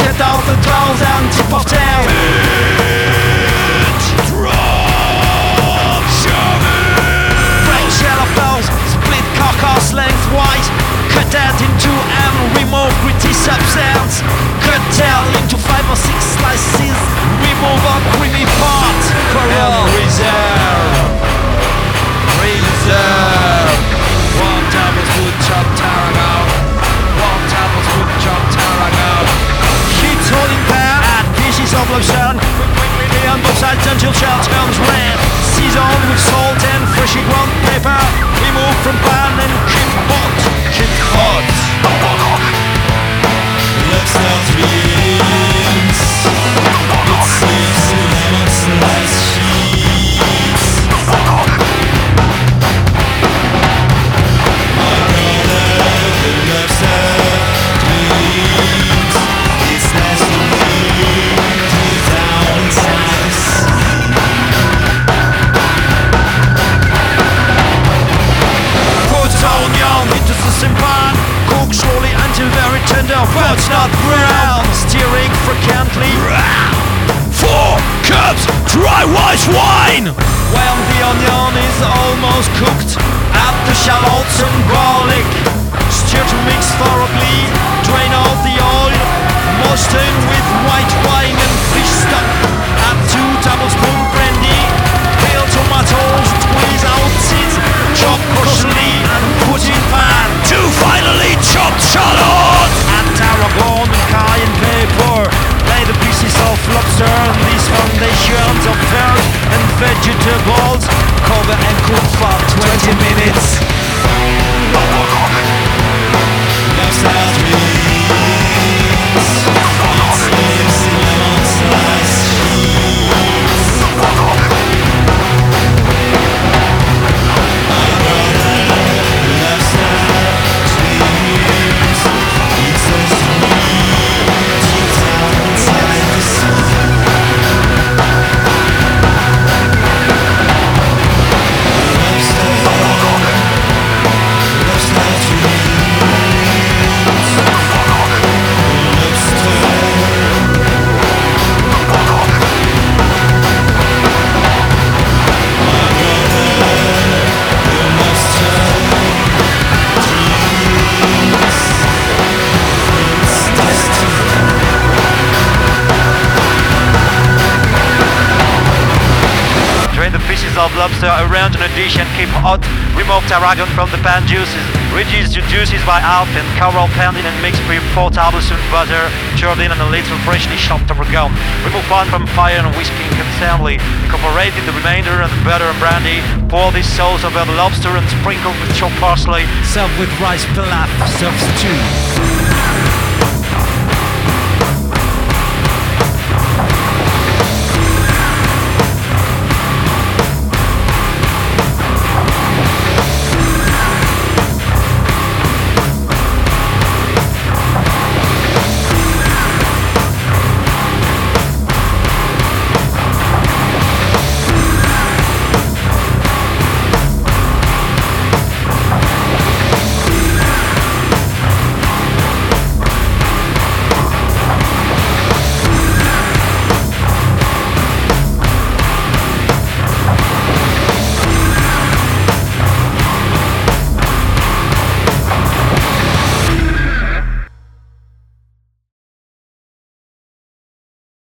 Get out the clouds and tip of town. Break shell of those, split carcass lengthwise. Cut that into and remove gritty substance. Cut tail into 5 or 6 slices. Remove a creamy part. And reserve. One tablespoon chopped tarragon. One tablespoon chopped tarragon. Heat holding pan. Add pieces of lobster. Quickly on both sides until shell turns red. Season with salt and freshly ground pepper. Remove from pan and keep hot. Keep hot. Lobster's beans. It sleeps in lemon slice sheets. My brother, the lobster dreams. It's nice to move down size. Put onion into the same pan. Cook slowly until very tender, but not brown. Stirring frequently. 4 cups dry white wine. When the onion is almost cooked, add the shallots and garlic. Stir to mix thoroughly. Drain out the oil. Moisten with white wine and fish stock. Add 2 tablespoons brandy. Peel tomatoes, squeeze out seeds. Chop coarsely and put in pan. 2 finely chopped shallots. Add tarragon and cayenne pepper. Lay the pieces of lobster on these foundations of herbs and vegetables. Cover and cook for 20 minutes. Lobster's beans. It sleeps in lemon slice sheets. My brother, the lobster dreams. It's so sweet. It's out inside the sea. Drain the pieces of lobster around in a dish and keep hot. Remove tarragon from the pan juices. Reduce the juices by half and cover pan in and mix with 4 tablespoons butter, churned in and a little freshly chopped tarragon. Remove pan from fire and whisking constantly. Incorporate the remainder and the butter and brandy. Pour this sauce over the lobster and sprinkle with chopped parsley. Serve with rice pilaf, serve stew.